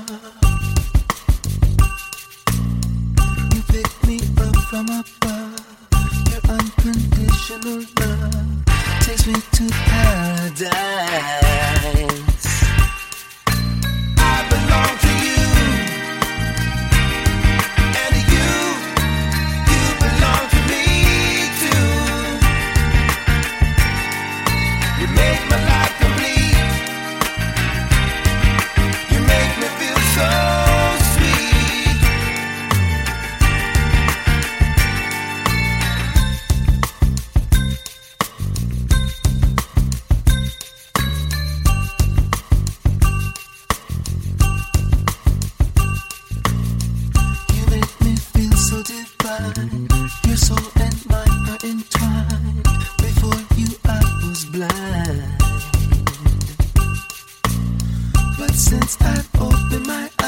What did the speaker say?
You pick me up from above. Your unconditional love takes me to paradise. I belong to you, and you belong to me too. You make my life complete. You make me feel so sweet. You make me feel so divine. Your soul and mine are entwined. Before you I was blind, but since I've opened my